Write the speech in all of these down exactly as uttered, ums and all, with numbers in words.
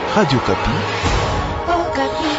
Radio Kapi. Oh, Kapi.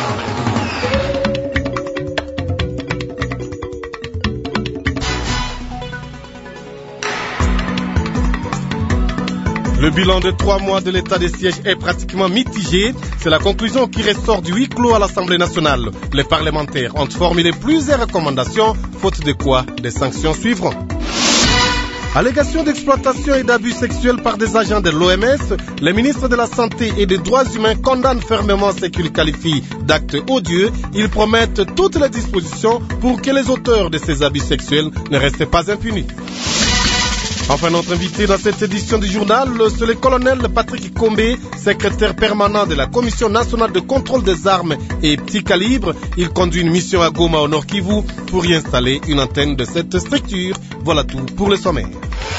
Le bilan de trois mois de l'état de siège est pratiquement mitigé. C'est la conclusion qui ressort du huis clos à l'Assemblée nationale. Les parlementaires ont formulé plusieurs recommandations, faute de quoi des sanctions suivront. Allégations d'exploitation et d'abus sexuels par des agents de l'O M S, les ministres de la Santé et des Droits humains condamnent fermement ce qu'ils qualifient d'actes odieux. Ils promettent toutes les dispositions pour que les auteurs de ces abus sexuels ne restent pas impunis. Enfin, notre invité dans cette édition du journal, c'est le colonel Patrick Combé, secrétaire permanent de la Commission nationale de contrôle des armes et petits calibres. Il conduit une mission à Goma au Nord Kivu pour y installer une antenne de cette structure. Voilà tout pour le sommaire.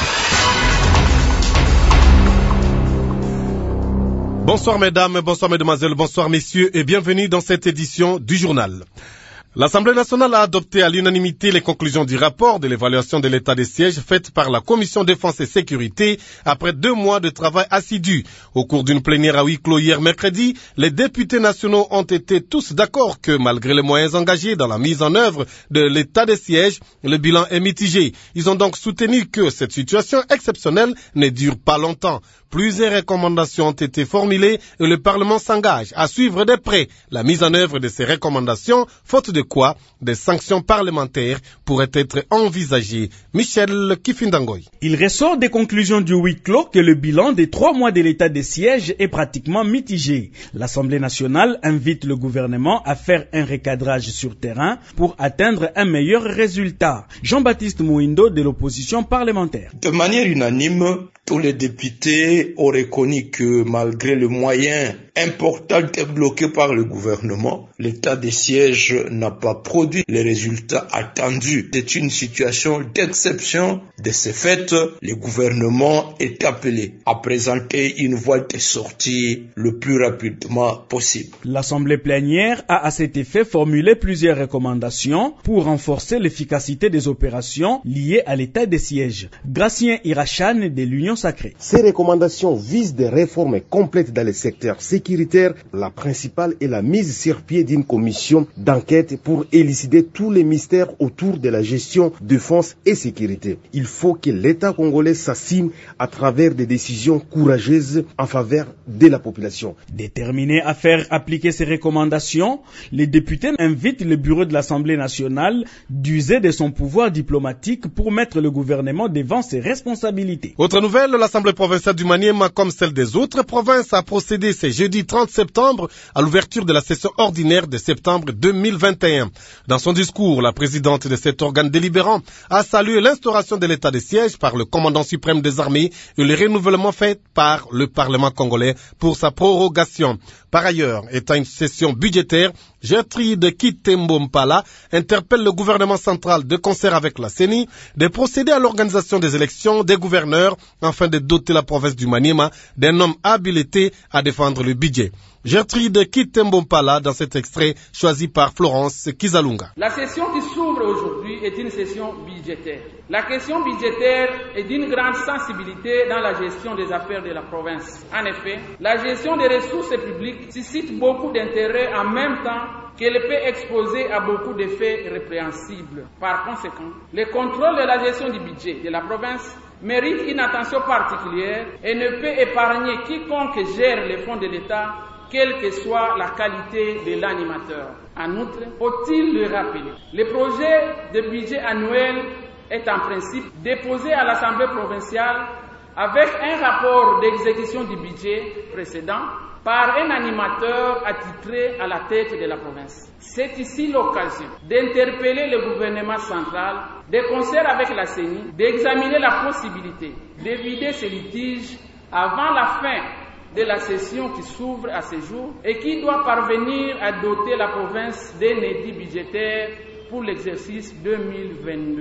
Bonsoir mesdames, bonsoir mesdemoiselles, bonsoir messieurs et bienvenue dans cette édition du journal. L'Assemblée nationale a adopté à l'unanimité les conclusions du rapport de l'évaluation de l'état des sièges faite par la Commission défense et sécurité après deux mois de travail assidu. Au cours d'une plénière à huis clos hier mercredi, les députés nationaux ont été tous d'accord que malgré les moyens engagés dans la mise en œuvre de l'état des sièges, le bilan est mitigé. Ils ont donc soutenu que cette situation exceptionnelle ne dure pas longtemps. Plusieurs recommandations ont été formulées et le Parlement s'engage à suivre de près la mise en œuvre de ces recommandations, faute de quoi des sanctions parlementaires pourraient être envisagées. Michel Kifindangoy. Il ressort des conclusions du huis clos que le bilan des trois mois de l'état des sièges est pratiquement mitigé. L'Assemblée nationale invite le gouvernement à faire un recadrage sur terrain pour atteindre un meilleur résultat. Jean-Baptiste Mouindo de l'opposition parlementaire. De manière unanime, tous les députés ont reconnu que malgré le moyen important débloqué par le gouvernement, l'état des sièges n'a pas produit les résultats attendus. C'est une situation d'exception. De ce fait, le gouvernement est appelé à présenter une voie de sortie le plus rapidement possible. L'Assemblée plénière a à cet effet formulé plusieurs recommandations pour renforcer l'efficacité des opérations liées à l'état des sièges. Gracien Irachan de l'Union sacrée. Ces recommandations visent des réformes complètes dans le secteur sécuritaire. La principale est la mise sur pied d'une commission d'enquête pour élucider tous les mystères autour de la gestion défense et sécurité. Il faut que l'État congolais s'assigne à travers des décisions courageuses en faveur de la population. Déterminés à faire appliquer ces recommandations, les députés invitent le bureau de l'Assemblée nationale d'user de son pouvoir diplomatique pour mettre le gouvernement devant ses responsabilités. Autre nouvelle, l'Assemblée provinciale du Maniema, comme celle des autres provinces, a procédé ce jeudi trente septembre à l'ouverture de la session ordinaire de septembre deux mille vingt et un. Dans son discours, la présidente de cet organe délibérant a salué l'instauration de l'état de siège par le commandant suprême des armées et le renouvellement fait par le Parlement congolais pour sa prorogation. Par ailleurs, étant une session budgétaire, Gertrude Kitembo-Mpala interpelle le gouvernement central de concert avec la C E N I de procéder à l'organisation des élections des gouverneurs afin de doter la province du Maniema d'un homme habilité à défendre le budget. Gertrude Kitembo-Mpala dans cet extrait choisi par Florence Kizalunga. La session qui s'ouvre aujourd'hui est une session budgétaire. La question budgétaire est d'une grande sensibilité dans la gestion des affaires de la province. En effet, la gestion des ressources publiques suscite beaucoup d'intérêt en même temps qu'elle peut exposer à beaucoup d'effets répréhensibles. Par conséquent, le contrôle de la gestion du budget de la province mérite une attention particulière et ne peut épargner quiconque gère les fonds de l'État, quelle que soit la qualité de l'animateur. En outre, faut-il le rappeler, le projet de budget annuel est en principe déposé à l'Assemblée provinciale avec un rapport d'exécution du budget précédent par un animateur attitré à la tête de la province. C'est ici l'occasion d'interpeller le gouvernement central, de concert avec la C E N I, d'examiner la possibilité d'éviter ces litiges avant la fin de la session qui s'ouvre à ce jour et qui doit parvenir à doter la province d'un édit budgétaire pour l'exercice deux mille vingt-deux.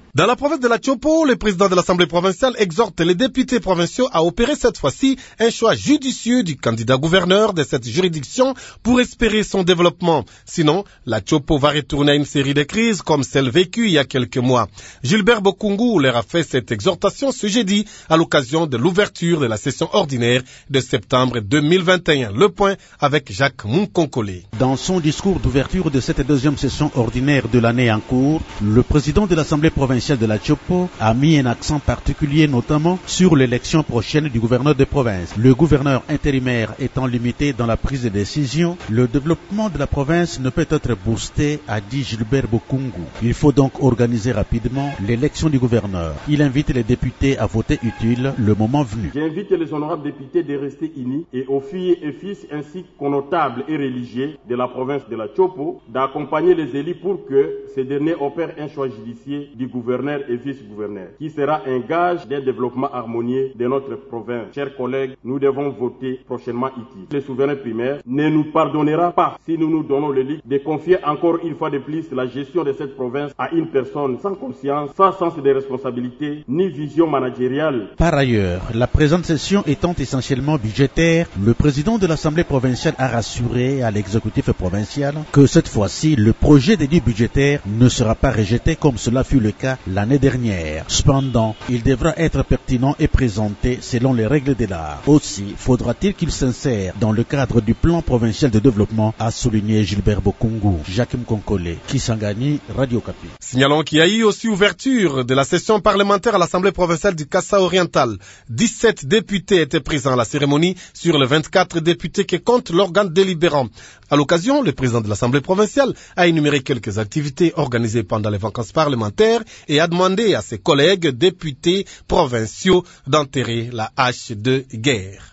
Dans la province de la Tchopo, le président de l'Assemblée provinciale exhorte les députés provinciaux à opérer cette fois-ci un choix judicieux du candidat gouverneur de cette juridiction pour espérer son développement. Sinon, la Tchopo va retourner à une série de crises comme celle vécue il y a quelques mois. Gilbert Bokungu leur a fait cette exhortation ce jeudi à l'occasion de l'ouverture de la session ordinaire de septembre deux mille vingt et un. Le point avec Jacques Munkonkole. Dans son discours d'ouverture de cette deuxième session ordinaire de l'année en cours, le président de l'Assemblée provinciale de la Tchopo a mis un accent particulier notamment sur l'élection prochaine du gouverneur de province. Le gouverneur intérimaire étant limité dans la prise de décision, le développement de la province ne peut être boosté, a dit Gilbert Bokungu. Il faut donc organiser rapidement l'élection du gouverneur. Il invite les députés à voter utile le moment venu. J'invite les honorables députés de rester unis et aux filles et fils ainsi qu'aux notables et religieux de la province de la Tchopo d'accompagner les élus pour que ces derniers opèrent un choix judiciaire du gouverneur et vice-gouverneur, qui sera un gage d'un développement harmonieux de notre province. Chers collègues, nous devons voter prochainement ici. Le souverain primaire ne nous pardonnera pas si nous nous donnons le luxe de confier encore une fois de plus la gestion de cette province à une personne sans conscience, sans sens de responsabilité, ni vision managériale. Par ailleurs, la présente session étant essentiellement budgétaire, le président de l'Assemblée provinciale a rassuré à l'exécutif provincial que cette fois-ci, le projet d'édit budgétaire ne sera pas rejeté comme cela fut le cas l'année dernière. Cependant, il devra être pertinent et présenté selon les règles de l'art. Aussi, faudra-t-il qu'il s'insère dans le cadre du plan provincial de développement, a souligné Gilbert Bokungu. Jacques Mkonkole, Kisangani, Radio Kapi. Signalons qu'il y a eu aussi ouverture de la session parlementaire à l'Assemblée provinciale du Kassa oriental. dix-sept députés étaient présents à la cérémonie sur les vingt-quatre députés qui comptent l'organe délibérant. À l'occasion, le président de l'Assemblée provinciale a énuméré quelques activités organisées pendant les vacances parlementaires et a demandé à ses collègues députés provinciaux d'enterrer la hache de guerre.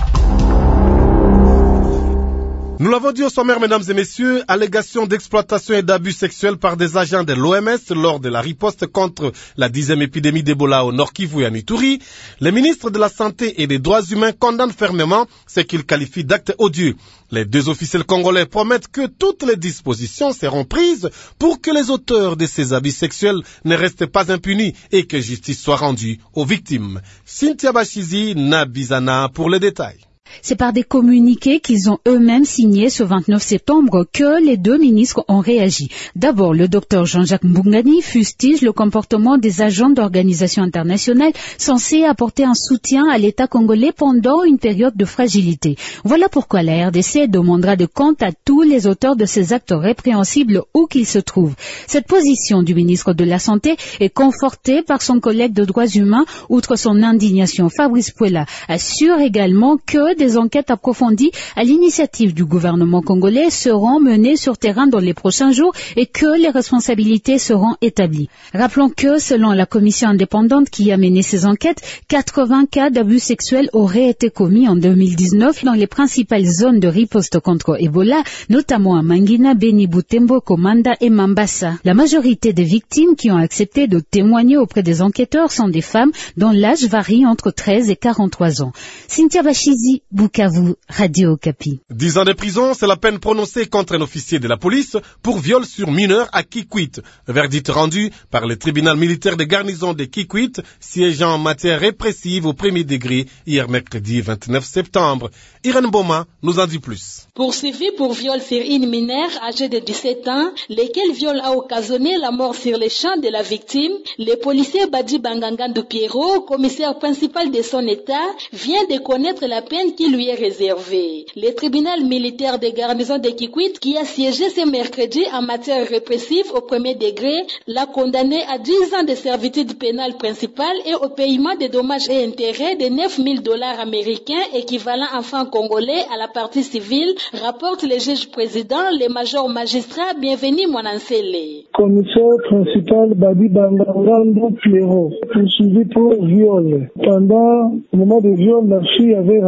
Nous l'avons dit au sommaire, mesdames et messieurs, allégation d'exploitation et d'abus sexuels par des agents de l'O M S lors de la riposte contre la dixième épidémie d'Ebola au Nord Kivu et à Ituri. Le ministre de la Santé et des Droits humains condamne fermement ce qu'il qualifie d'actes odieux. Les deux officiels congolais promettent que toutes les dispositions seront prises pour que les auteurs de ces abus sexuels ne restent pas impunis et que justice soit rendue aux victimes. Cynthia Bachizi, Nabizana pour les détails. C'est par des communiqués qu'ils ont eux-mêmes signés ce vingt-neuf septembre que les deux ministres ont réagi. D'abord, le docteur Jean-Jacques Mbungani fustige le comportement des agents d'organisations internationales censés apporter un soutien à l'État congolais pendant une période de fragilité. Voilà pourquoi la R D C demandera de compte à tous les auteurs de ces actes répréhensibles où qu'ils se trouvent. Cette position du ministre de la Santé est confortée par son collègue de droits humains. Outre son indignation, Fabrice Puela assure également que des enquêtes approfondies à l'initiative du gouvernement congolais seront menées sur terrain dans les prochains jours et que les responsabilités seront établies. Rappelons que, selon la commission indépendante qui a mené ces enquêtes, quatre-vingts cas d'abus sexuels auraient été commis en deux mille dix-neuf dans les principales zones de riposte contre Ebola, notamment à Mangina, Beni, Butembo, Komanda et Mambasa. La majorité des victimes qui ont accepté de témoigner auprès des enquêteurs sont des femmes dont l'âge varie entre treize et quarante-trois ans. Cynthia Bachizi, Bukavu, Radio Kapi. Dix ans de prison, c'est la peine prononcée contre un officier de la police pour viol sur mineur à Kikwit. Verdict rendu par le tribunal militaire de garnison de Kikwit, siégeant en matière répressive au premier degré hier mercredi vingt-neuf septembre. Irène Boma nous en dit plus. Poursuivi pour viol sur une mineure âgée de dix-sept ans, lequel viol a occasionné la mort sur les champs de la victime, le policier Badi Bangangandu Pierrot, commissaire principal de son état, vient de connaître la peine qui lui est réservée. Le tribunal militaire de garnison de Kikwit, qui a siégé ce mercredi en matière répressive au premier degré, l'a condamné à dix ans de servitude pénale principale et au paiement de dommages et intérêts de neuf mille dollars américains équivalent en francs congolais à la partie civile, rapporte le juge président, le major magistrat Bienvenu Mwanansele. Commissaire principal Badi Bangangandu Pierrot, poursuivi pour viol. Pendant le moment de viol, la fille avait rendu la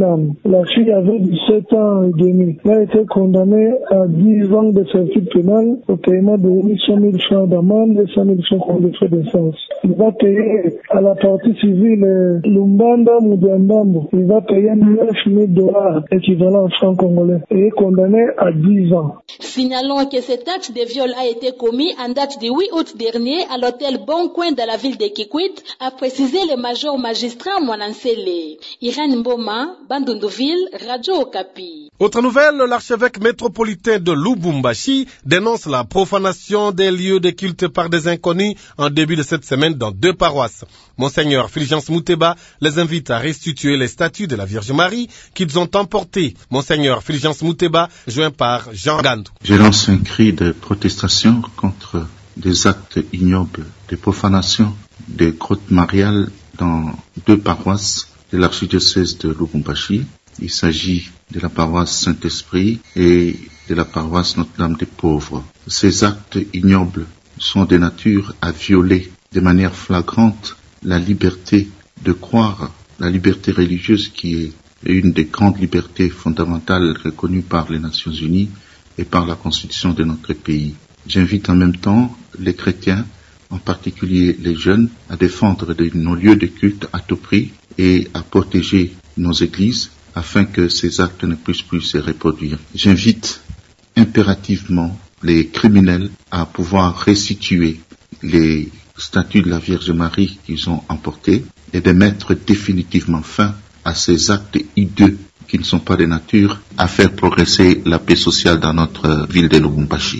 âme. La fille avait dix-sept ans et demi. Elle a été condamnée à dix ans de servitude pénale au paiement de huit cent mille francs d'amende et cent mille francs de frais d'essence. Il va payer à la partie civile Lumbanda Moudiandambo. Il va payer neuf mille dollars équivalent en francs congolais et est condamné à dix ans. Signalons que cet acte de viol a été commis en date du huit août dernier à l'hôtel Bon Coin de la ville de Kikwit, a précisé le major magistrat Mwanansele. Irène Mboma, Bandunduville, Radio Okapi. Autre nouvelle, l'archevêque métropolitain de Lubumbashi dénonce la profanation des lieux de culte par des inconnus en début de cette semaine dans deux paroisses. Monseigneur Fulgence Mouteba les invite à restituer les statues de la Vierge Marie qu'ils ont emportées. Monseigneur Fulgence Mouteba, joint par Jean Gandou. Je lance un cri de protestation contre des actes ignobles de profanation des grottes mariales dans deux paroisses de l'archidiocèse de Lubumbashi. Il s'agit de la paroisse Saint-Esprit et de la paroisse Notre-Dame des Pauvres. Ces actes ignobles sont de nature à violer de manière flagrante la liberté de croire, la liberté religieuse qui est une des grandes libertés fondamentales reconnues par les Nations Unies et par la Constitution de notre pays. J'invite en même temps les chrétiens, en particulier les jeunes, à défendre de nos lieux de culte à tout prix et à protéger nos églises afin que ces actes ne puissent plus se reproduire. J'invite impérativement les criminels à pouvoir restituer les statues de la Vierge Marie qu'ils ont emportées et de mettre définitivement fin à ces actes hideux qui ne sont pas de nature à faire progresser la paix sociale dans notre ville de Lubumbashi.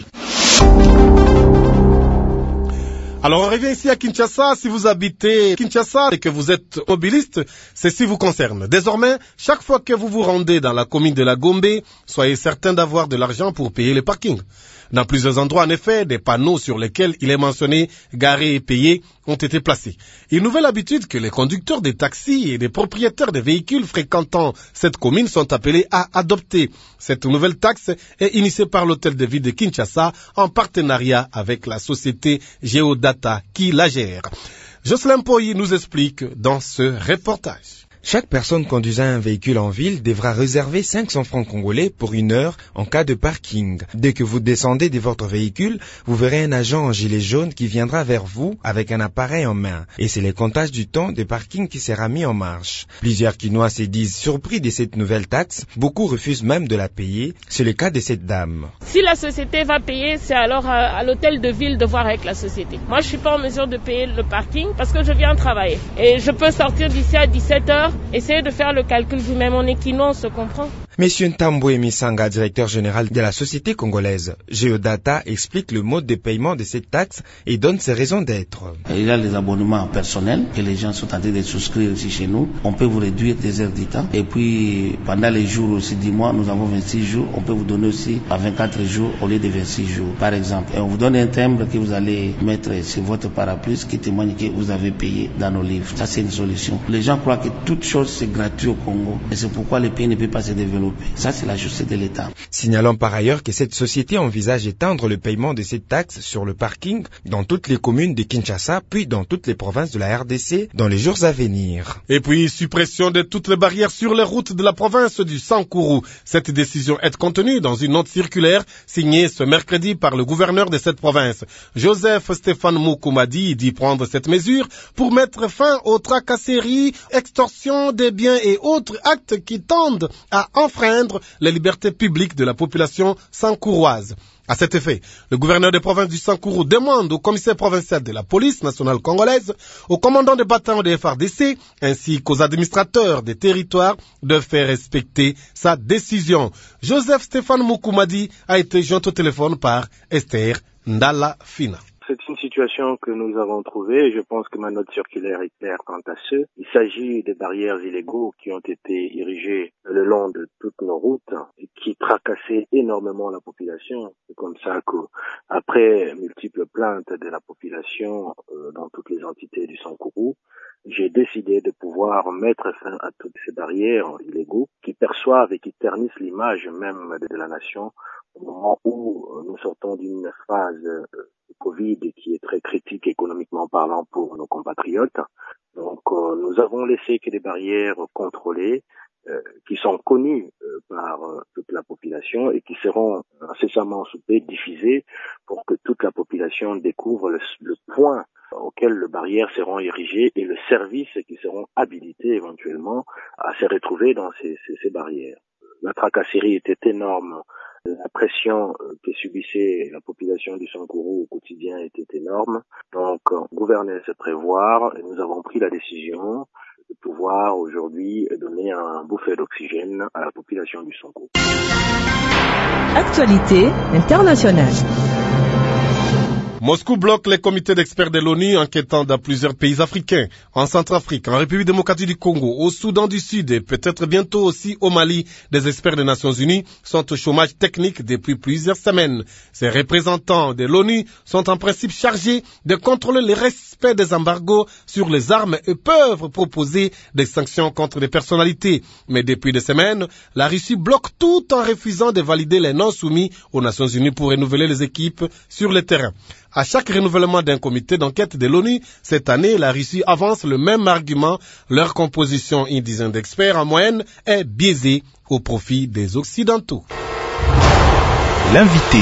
Alors on revient ici à Kinshasa. Si vous habitez Kinshasa et que vous êtes mobiliste, ceci vous concerne. Désormais, chaque fois que vous vous rendez dans la commune de la Gombe, soyez certain d'avoir de l'argent pour payer les parkings. Dans plusieurs endroits, en effet, des panneaux sur lesquels il est mentionné « garer et payer » ont été placés. Une nouvelle habitude que les conducteurs des taxis et des propriétaires des véhicules fréquentant cette commune sont appelés à adopter. Cette nouvelle taxe est initiée par l'hôtel de ville de Kinshasa en partenariat avec la société Geodata qui la gère. Jocelyn Poyi nous explique dans ce reportage. Chaque personne conduisant un véhicule en ville devra réserver cinq cents francs congolais pour une heure en cas de parking. Dès que vous descendez de votre véhicule, vous verrez un agent en gilet jaune qui viendra vers vous avec un appareil en main. Et c'est le comptage du temps de parking qui sera mis en marche. Plusieurs Quinois se disent surpris de cette nouvelle taxe. Beaucoup refusent même de la payer. C'est le cas de cette dame. Si la société va payer, c'est alors à, à l'hôtel de ville de voir avec la société. Moi, je suis pas en mesure de payer le parking parce que je viens travailler. Et je peux sortir d'ici à dix-sept heures. Essayez de faire le calcul vous-même, on est quinois, on se comprend. Monsieur Ntambwe Misanga, directeur général de la société congolaise Geodata, explique le mode de paiement de cette taxe et donne ses raisons d'être. Il y a les abonnements personnels que les gens sont en train de souscrire ici chez nous. On peut vous réduire des heures du temps. Et puis, pendant les jours aussi du mois, nous avons vingt-six jours. On peut vous donner aussi à vingt-quatre jours au lieu de vingt-six jours, par exemple. Et on vous donne un timbre que vous allez mettre sur votre parapluie qui témoigne que vous avez payé dans nos livres. Ça, c'est une solution. Les gens croient que toute chose, c'est gratuit au Congo. Et c'est pourquoi le pays ne peut pas se développer. Ça, c'est la justice de l'État. Signalons par ailleurs que cette société envisage d'étendre le paiement de cette taxe sur le parking dans toutes les communes de Kinshasa, puis dans toutes les provinces de la R D C dans les jours à venir. Et puis, suppression de toutes les barrières sur les routes de la province du Sankuru. Cette décision est contenue dans une note circulaire signée ce mercredi par le gouverneur de cette province. Joseph Stéphane Moukoumadi dit prendre cette mesure pour mettre fin aux tracasseries, extorsions des biens et autres actes qui tendent à enfreindre les libertés publiques de la population sankouroise. À cet effet, le gouverneur des provinces du Sankuru demande au commissaire provincial de la police nationale congolaise, au commandant des bataillons des F R D C, ainsi qu'aux administrateurs des territoires de faire respecter sa décision. Joseph Stéphane Moukoumadi a été joint au téléphone par Esther Ndala Fina. C'est une situation que nous avons trouvée et je pense que ma note circulaire est claire quant à ce. Il s'agit des barrières illégaux qui ont été érigées le long de toutes nos routes et qui tracassaient énormément la population. C'est comme ça que, après multiples plaintes de la population euh, dans toutes les entités du Sankuru, j'ai décidé de pouvoir mettre fin à toutes ces barrières illégaux qui perçoivent et qui ternissent l'image même de la nation au moment où nous sortons d'une phase de Covid qui est très critique économiquement parlant pour nos compatriotes. Donc euh, nous avons laissé que des barrières contrôlées euh, qui sont seront connus euh, par euh, toute la population et qui seront incessamment sous peu diffusés pour que toute la population découvre le, le point auquel les barrières seront érigées et le service qui seront habilités éventuellement à se retrouver dans ces, ces, ces barrières. La tracasserie était énorme, la pression que subissait la population du Sankourou au quotidien était énorme. Donc, gouverner, c'est prévoir, et nous avons pris la décision de pouvoir aujourd'hui donner un bouffée d'oxygène à la population du Sankourou. Actualité internationale. Moscou bloque les comités d'experts de l'ONU enquêtant dans plusieurs pays africains, en Centrafrique, en République démocratique du Congo, au Soudan du Sud et peut-être bientôt aussi au Mali. Des experts des Nations Unies sont au chômage technique depuis plusieurs semaines. Ces représentants de l'ONU sont en principe chargés de contrôler le respect des embargos sur les armes et peuvent proposer des sanctions contre des personnalités. Mais depuis des semaines, la Russie bloque tout en refusant de valider les non soumis aux Nations Unies pour renouveler les équipes sur le terrain. À chaque renouvellement d'un comité d'enquête de l'ONU, cette année, la Russie avance le même argument. Leur composition, une dizaine d'experts en moyenne, est biaisée au profit des Occidentaux. L'invité.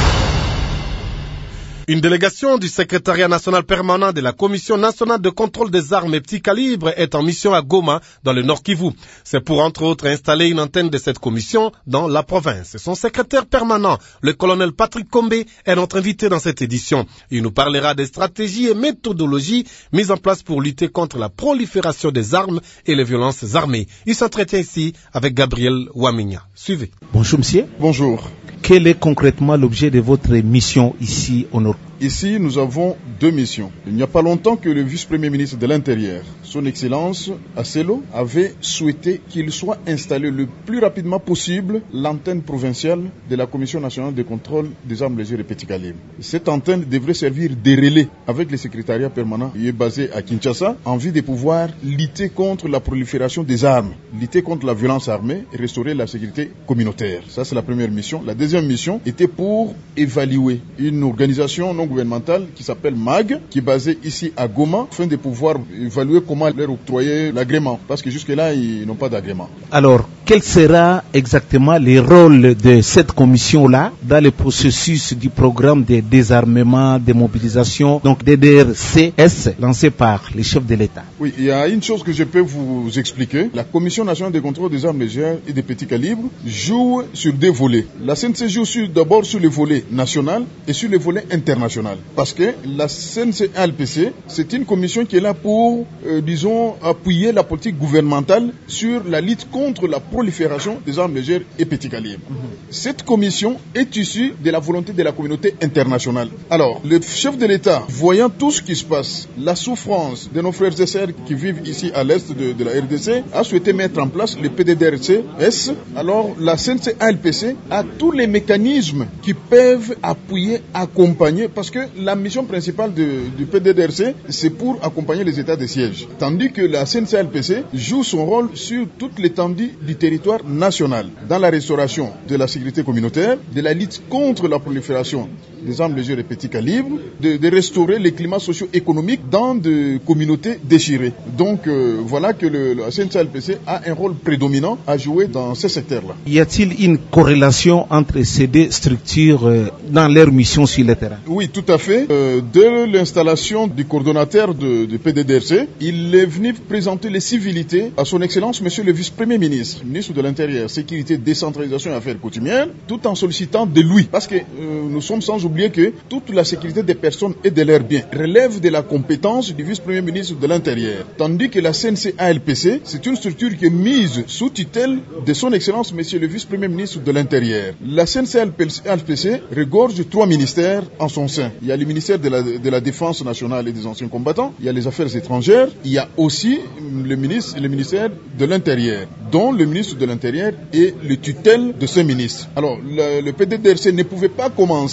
Une délégation du secrétariat national permanent de la Commission nationale de contrôle des armes et petits calibres est en mission à Goma, dans le Nord Kivu. C'est pour, entre autres, installer une antenne de cette commission dans la province. Son secrétaire permanent, le colonel Patrick Kombe, est notre invité dans cette édition. Il nous parlera des stratégies et méthodologies mises en place pour lutter contre la prolifération des armes et les violences armées. Il s'entretient ici avec Gabriel Waminya. Suivez. Bonjour, monsieur. Bonjour. Quel est concrètement l'objet de votre mission ici au Nord? Ici, nous avons deux missions. Il n'y a pas longtemps que le vice-premier ministre de l'Intérieur, son Excellence Asselo, avait souhaité qu'il soit installé le plus rapidement possible l'antenne provinciale de la Commission nationale de contrôle des armes légères et petits calibres. Cette antenne devrait servir de relais avec le secrétariat permanent qui est basé à Kinshasa en vue de pouvoir lutter contre la prolifération des armes, lutter contre la violence armée et restaurer la sécurité communautaire. Ça, c'est la première mission. La deuxième mission était pour évaluer une organisation non gouvernementale qui s'appelle M A G, qui est basée ici à Goma, afin de pouvoir évaluer comment leur octroyer l'agrément, parce que jusque-là, ils n'ont pas d'agrément. Alors, quel sera exactement le rôle de cette commission-là dans le processus du programme de désarmement, de mobilisation, donc D D R C S, lancé par les chefs de l'État? Oui, il y a une chose que je peux vous expliquer. La Commission nationale de contrôle des armes légères et des petits calibres joue sur deux volets. La C N C joue d'abord sur le volet national et sur le volet international. Parce que la C N C A L P C, c'est une commission qui est là pour, euh, disons, appuyer la politique gouvernementale sur la lutte contre la prolifération des armes légères et petits calibres. Mm-hmm. Cette commission est issue de la volonté de la communauté internationale. Alors, le chef de l'État, voyant tout ce qui se passe, la souffrance de nos frères et sœurs qui vivent ici à l'est de, de la R D C, a souhaité mettre en place le P D D R C S. Alors, la C N C A L P C a tous les mécanismes qui peuvent appuyer, accompagner, parce que la mission principale de, du P D D R C, c'est pour accompagner les états de siège. Tandis que la C N C A L P C joue son rôle sur toute l'étendue du territoire national, dans la restauration de la sécurité communautaire, de la lutte contre la prolifération des armes légères et petits calibres, de, de restaurer les climats socio-économiques dans des communautés déchirées. Donc euh, voilà que le, la C N C A L P C a un rôle prédominant à jouer dans ces secteurs-là. Y a-t-il une corrélation entre ces deux structures euh, dans leur mission sur le terrain? Oui, tout à fait. Euh, dès l'installation du coordonnateur de, de P D D R C, il est venu présenter les civilités à son Excellence, Monsieur le Vice-Premier ministre, ministre de l'Intérieur, Sécurité, Décentralisation et Affaires coutumières, tout en sollicitant de lui. Parce que euh, nous sommes sans oublier que toute la sécurité des personnes et de leurs biens relève de la compétence du Vice-Premier ministre de l'Intérieur. Tandis que la C N C A L P C, c'est une structure qui est mise sous tutelle de son Excellence, Monsieur le Vice-Premier ministre de l'Intérieur. La C N C A L P C regorge trois ministères en son sein. Il y a le ministère de la, de la Défense nationale et des anciens combattants, il y a les affaires étrangères, il y a aussi le, ministre, le ministère de l'Intérieur, dont le ministre de l'Intérieur est le tutelle de ce ministre. Alors, le, le P D D R C ne pouvait pas commencer sans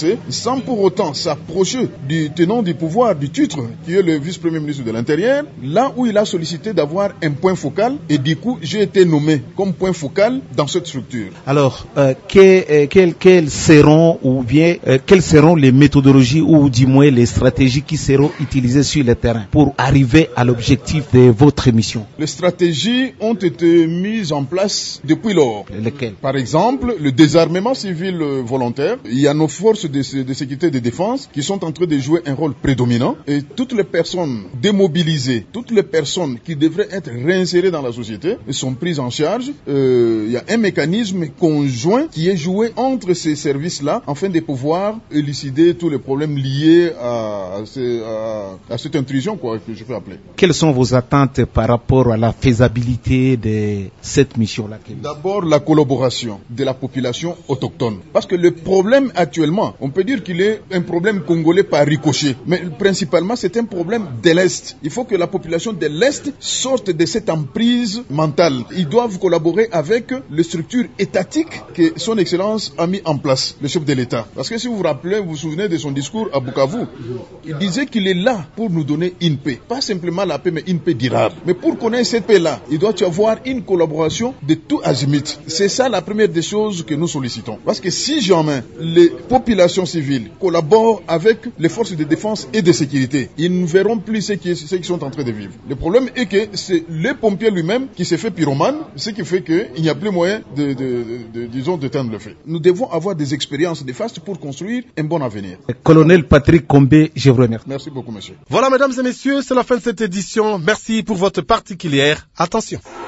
sans pour autant s'approcher du tenant du pouvoir, du titre, qui est le vice-premier ministre de l'Intérieur, là où il a sollicité d'avoir un point focal, et du coup, j'ai été nommé comme point focal dans cette structure. Alors, euh, que, euh, quelles, quelles seront ou bien euh, quelles seront les méthodologies ou du moins les stratégies qui seront utilisées sur le terrain pour arriver à l'objectif de votre mission? Les stratégies ont été mises en place depuis lors. Lesquelles? Par exemple, le désarmement civil volontaire. Il y a nos forces de, de sécurité et de défense qui sont en train de jouer un rôle prédominant, et toutes les personnes démobilisées, toutes les personnes qui devraient être réinsérées dans la société sont prises en charge. Euh, il y a un mécanisme conjoint qui est joué entre ces services-là afin de pouvoir élucider tous les problèmes liés à, à, ces, à, à cette intrusion, quoi, que je peux appeler. Quelles sont vos attentes par rapport à la faisabilité de cette mission-là? D'abord, la collaboration de la population autochtone. Parce que le problème actuellement, on peut dire qu'il est un problème congolais par ricochet, mais principalement c'est un problème de l'Est. Il faut que la population de l'Est sorte de cette emprise mentale. Ils doivent collaborer avec les structures étatiques que son Excellence a mis en place, le chef de l'État. Parce que si vous vous rappelez, vous vous souvenez de son discours à Bukavu, il disait qu'il est là pour nous donner une paix. Pas simplement la paix, mais une paix durable. Mais pour connaître cette paix-là, il doit y avoir une collaboration de tout azimut. C'est ça la première des choses que nous sollicitons. Parce que si jamais les populations civiles collaborent avec les forces de défense et de sécurité, ils ne verront plus ce qui, ce qui sont en train de vivre. Le problème est que c'est le pompier lui-même qui s'est fait pyromane, ce qui fait qu'il n'y a plus moyen de, de, de, de, disons, d'éteindre le feu. Nous devons avoir des expériences néfastes pour construire un bon avenir. Colonel Patrick Combé, je vous remercie. Merci beaucoup, monsieur. Voilà, mesdames et messieurs, c'est la fin de cette édition. Merci pour votre particulière attention.